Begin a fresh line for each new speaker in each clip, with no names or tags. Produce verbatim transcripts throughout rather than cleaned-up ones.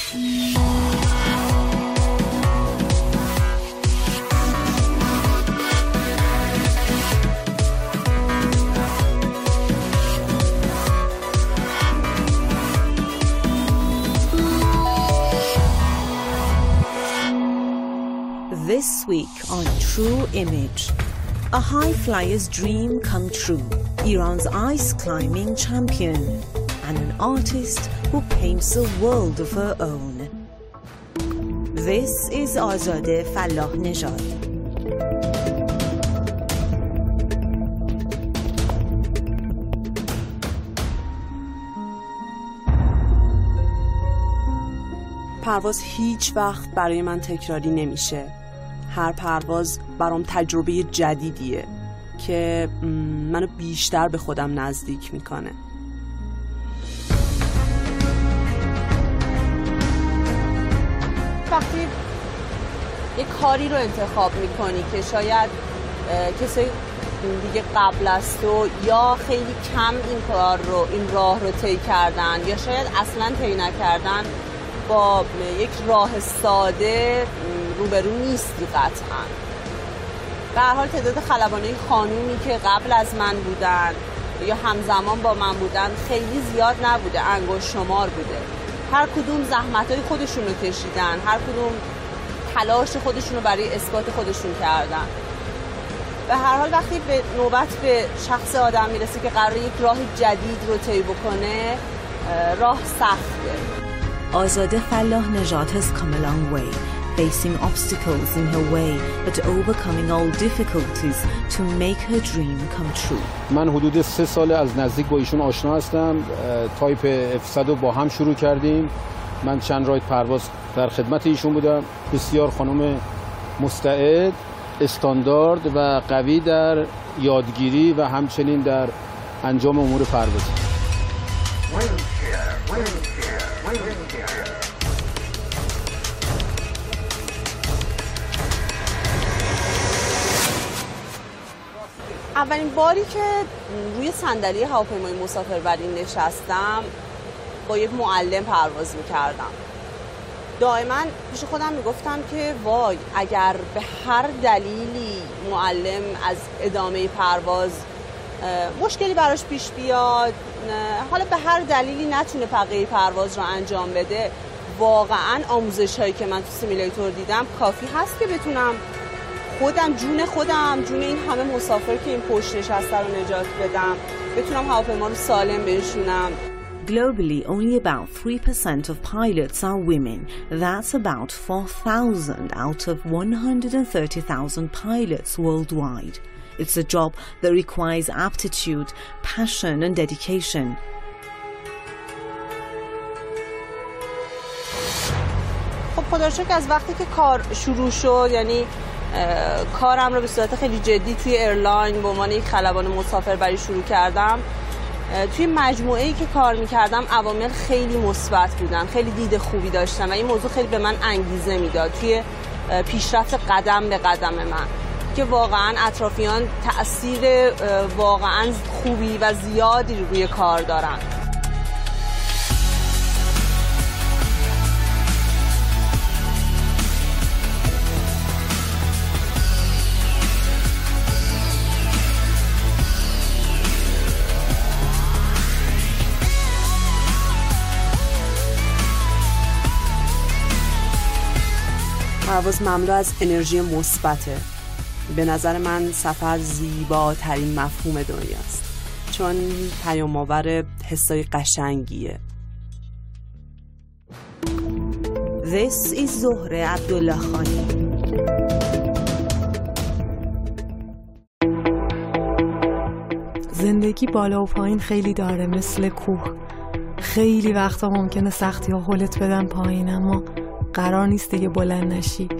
This week on True Image, a high flyer's dream come true, Iran's ice climbing champion, and an artist who paints a world of her own. This is Azadeh Fallah Nejad.
پرواز هیچ وقت برای من تکراری نمیشه. هر پرواز برام تجربه جدیدیه که منو بیشتر به خودم نزدیک میکنه. وقتی یه کاری رو انتخاب میکنی که شاید کسی دیگه قبل از تو یا خیلی کم این کار رو این راه رو طی کردن یا شاید اصلا طی نکردن، با یک راه ساده روبرو نیستی قطعا. به هر حال تعداد خلبانای خانومی که قبل از من بودن یا همزمان با من بودن خیلی زیاد نبوده، انگشت شمار بوده. هر کدوم زحمتای خودشون رو کشیدن، هر کدوم تلاش خودشون رو برای اثبات خودشون کردن. به هر حال وقتی به نوبت به شخص آدم میرسه که قراره یک راه جدید رو طی بکنه، راه سخته.
Azadeh Fallah Nejad has come a long way, facing obstacles in her way, but overcoming all difficulties to make her dream come true.
من حدود سه سال از نزدیک با ایشون آشنا هستم. تایپ اف صد رو با هم شروع کردیم. من چند راید پرواز در خدمت ایشون بودم. بسیار خانم مستعد، استاندارد و قوی در یادگیری و همچنین در انجام امور پروازی.
اولین باری که روی صندلی هواپیمای مسافربری نشستم با یک معلم پرواز میکردم. دائما پیش خودم میگفتم که وای اگر به هر دلیلی معلم از ادامه پرواز مشکلی براش پیش بیاد، حالا به هر دلیلی نتونه بقیه پرواز رو انجام بده، واقعا آموزش هایی که من تو سیمیلیتور دیدم کافی هست که بتونم خودم جون خودم جون این همه مسافر که این پشت نشسته رو نجات بدم، بتونم هواپیما رو سالم بنشونم.
Globally, only about three percent of pilots are women. That's about four thousand out of one hundred thirty thousand pilots worldwide. It's a job that requires aptitude, passion and dedication.
خب خدا رو شکر از وقتی که کار شروع شد، یعنی کارم رو به صورت خیلی جدی توی ایرلاین به عنوان یک خلبان مسافربری شروع کردم، توی مجموعه‌ای که کار می‌کردم عوامل خیلی مثبت بودن، خیلی دید خوبی داشتم و این موضوع خیلی به من انگیزه میداد توی پیشرفت قدم به قدم من، که واقعا اطرافیان تأثیر واقعا خوبی و زیادی روی کار دارن. پرواز مملو از انرژی مثبته. به نظر من سفر زیباترین مفهوم دنیاست، چون پیام‌آور حسای قشنگیه.
This is زهره عبدالله خانی.
زندگی بالا و پایین خیلی داره، مثل کوه. خیلی وقتا ممکنه سختی ها هلت بدن پایین، اما قرار نیست دیگه بلند نشی.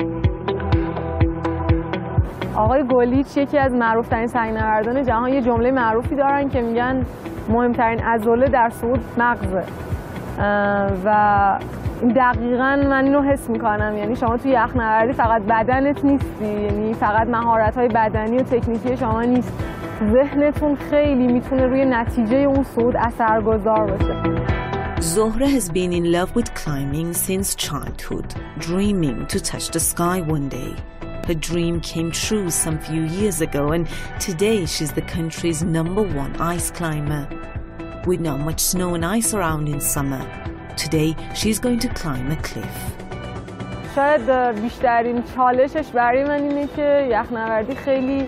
آقای گلیچ یکی از معروف‌ترین سنگ‌نوردان جهان یه جمله معروفی دارن که میگن مهمترین عضله در صعود مغزه و دقیقاً من اینو حس میکنم. یعنی شما توی یخنوردی فقط بدنت نیستی، یعنی فقط مهارت‌های بدنی و تکنیکی شما نیست، ذهنتون خیلی میتونه روی نتیجه اون صعود اثرگذار باشه.
Zohra has been in love with climbing since childhood, dreaming to touch the sky one day. Her dream came true some few years ago, and today she's the country's number one ice climber. With not much snow and ice around in summer, today she's going to climb a cliff.
شاید بیشترین چالشش برای من اینه که یخنوردی خیلی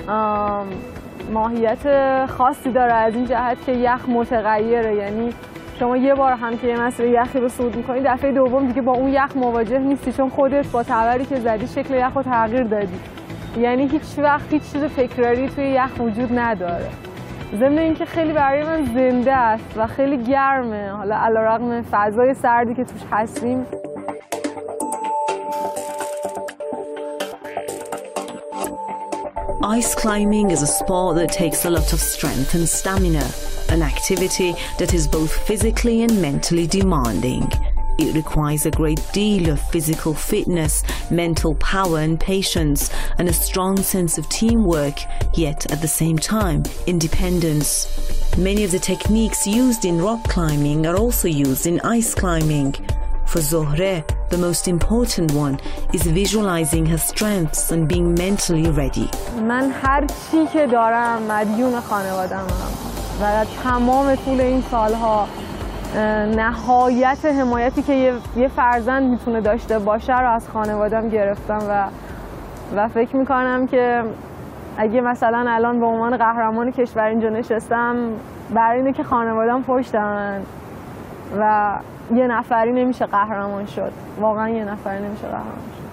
ماهیت خاصی داره از این جهت که یخ متغیره. یعنی شما یه بار هم که یه مسیر یخی رو صعود می‌کنی، دفعه دوم دیگه با اون یخ مواجه نیستی، چون خودت با تبری که زدی شکل یخ رو تغییر دادی. یعنی هیچ وقت هیچ چیز تکراری توی یخ وجود نداره. ضمن اینکه خیلی برای من زنده است و خیلی گرمه، حالا علیرغم فضای سردی که توش هستیم.
Ice climbing is a sport that takes a lot of strength and stamina, an activity that is both physically and mentally demanding. It requires a great deal of physical fitness, mental power and patience, and a strong sense of teamwork, yet at the same time, independence. Many of the techniques used in rock climbing are also used in ice climbing. For Zohra, the most important one is visualizing her strengths and being mentally ready.
من هر چی که دارم مدیون خانواده‌ام و تمام طول این سالها نهایت حمایتی که یه, یه فرزند میتونه داشته باشه رو از خانواده‌ام گرفتم و و فکر میکنم که اگه مثلا الان به عنوان قهرمان کشور اینجا نشستم، برای اینه که خانواده‌ام پشتمن و یه نفری نمیشه قهرمان شد. واقعا یه نفری نمیشه قهرمان شد.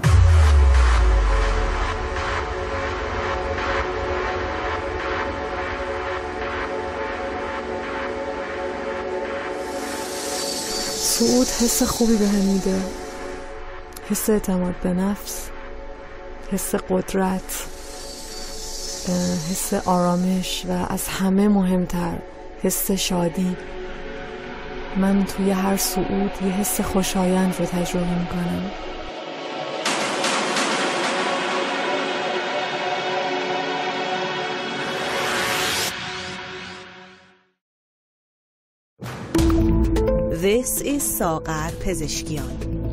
صعود حس خوبی به هم میده، حس اعتماد به نفس، حس قدرت، حس آرامش و از همه مهمتر حس شادی. من توی هر صعود یه حس خوشایند رو تجربه میکنم.
This is ساغر پزشکیان.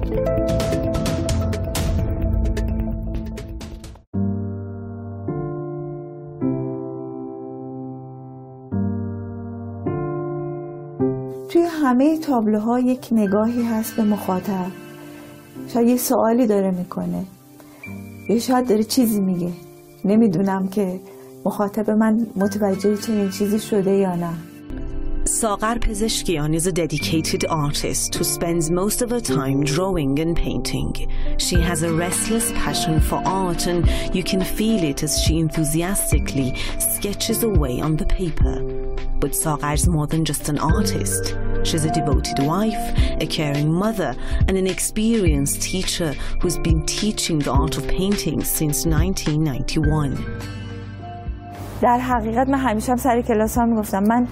توی همه تابلوها یک نگاهی هست به مخاطب. شاید یه سوالی داره میکنه یا شاید داره چیزی میگه. نمیدونم که مخاطب من متوجه چنین چیزی شده یا نه.
Sagar Pezeshkian is a dedicated artist who spends most of her time drawing and painting. She has a restless passion for art, and you can feel it as she enthusiastically sketches away on the paper. But Sagar's more than just an artist. She's a devoted wife, a caring mother, and an experienced teacher who's been teaching the art of painting since nineteen ninety-one.
در حقیقت من همیشه هم سر کلاس ها میگفتم من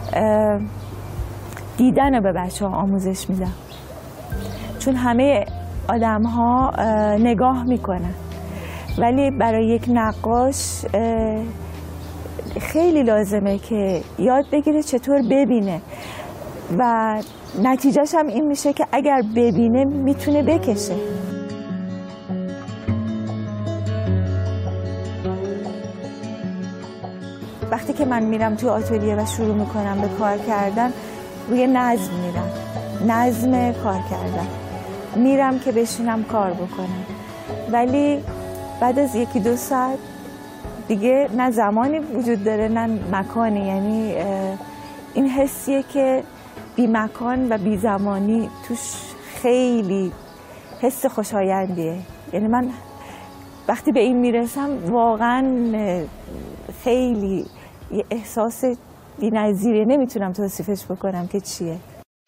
دیدن رو به بچه ها آموزش میدم، چون همه آدم ها نگاه میکنن، ولی برای یک نقاش خیلی لازمه که یاد بگیره چطور ببینه و نتیجهش هم این میشه که اگر ببینه میتونه بکشه. وقتی که من میرم تو آتلیه و شروع میکنم به کار کردن، روی نظم میرم، نظم کار کردن میرم که بشینم کار بکنم، ولی بعد از یکی دو ساعت دیگه نه زمانی وجود داره نه مکانی. یعنی این حسیه که بی مکان و بی زمانی توش خیلی حس خوشایندیه. یعنی من وقتی به این میرسم واقعا خیلی یه احساس بی‌نظیره، نمیتونم توصیفش بکنم که چیه.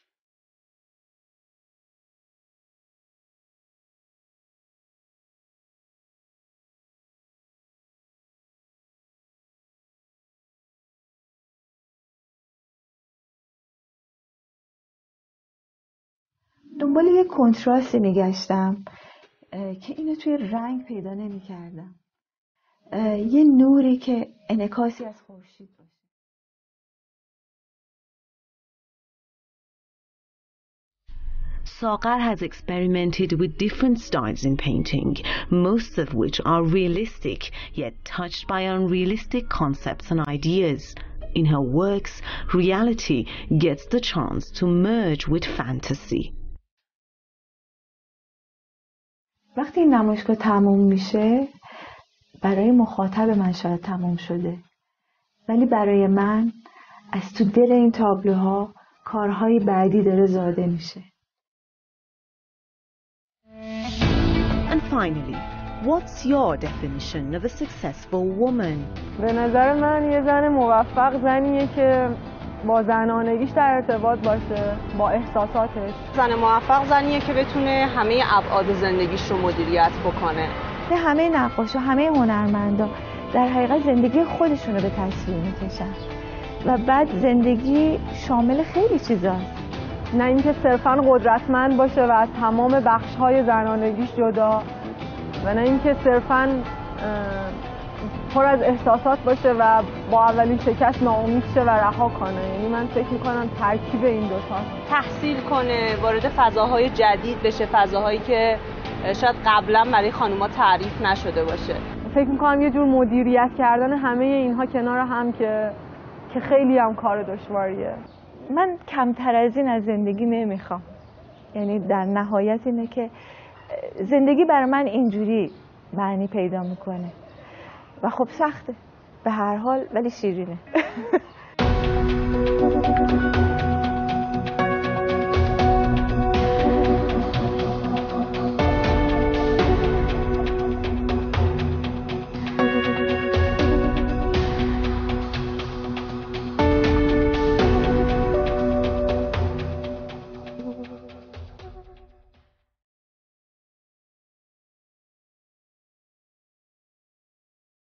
دنبال یه کنتراستی میگشتم که اینو توی رنگ پیدا نمی‌کردم. یه نوری که انعکاسی از خورشید باشه.
Sagar has experimented with different styles in painting, most of which are realistic, yet touched by unrealistic concepts and ideas. In her works, reality gets the chance to merge with fantasy.
وقتی این نمایشگاه تموم میشه، برای مخاطب من شاید تموم شده، ولی برای من از تو دل این تابلوها کارهای بعدی داره زاده میشه.
And finally, what's your definition of a successful woman?
به نظر من یه زن موفق زنیه که با زنانگیش در ارتباط باشه، با احساساتش.
زن موفق زنیه که بتونه همه ابعاد زندگیش رو مدیریت بکنه.
به همه نقاشا، همه هنرمندا در حقیقت زندگی خودشون رو به تصویر میکشن و بعد زندگی شامل خیلی چیزاست.
نه اینکه صرفاً قدرتمند باشه و از تمام بخش‌های زنانگیش جدا، و نه اینکه صرفاً پر از احساسات باشه و با اولین شکست ناامید شه و رها کنه. یعنی من فکر میکنم ترکیب این دوتاست.
تحصیل کنه، وارد فضاهای جدید بشه، فضاهایی که شاید قبلا برای خانوما تعریف نشده باشه.
فکر میکنم یه جور مدیریت کردن همه اینها کنار هم که که خیلی هم کار دشواریه.
من کمتر از این از زندگی نمیخوام. یعنی در نهایت اینه که زندگی برای من اینجوری معنی پیدا میکنه و خب سخته به هر حال، ولی شیرینه.